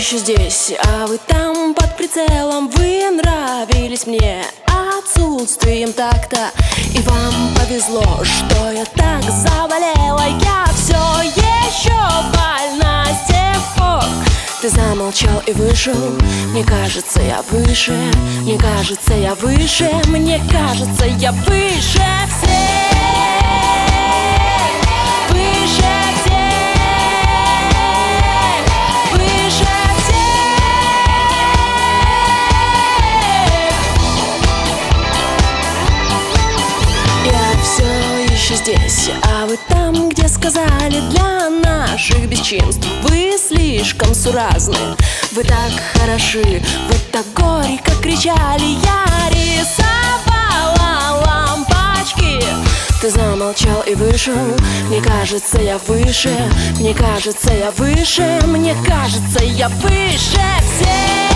еще здесь, а вы там под прицелом. Вы нравились мне отсутствием такта, и вам повезло, что я так заболела. Я все еще больна с тех пор. Ты замолчал и вышел. Мне кажется, я выше. Мне кажется, я выше. Мне кажется, я выше всех. Выше всех. Выше всех. Я все еще здесь, а вы там, где сказали для наших бесчинств. Вы слишком суразны, вы так хороши, вы так горько кричали. Я рисовала лампочки. Ты замолчал и вышел. Мне кажется, я выше. Мне кажется, я выше. Мне кажется, я выше всех.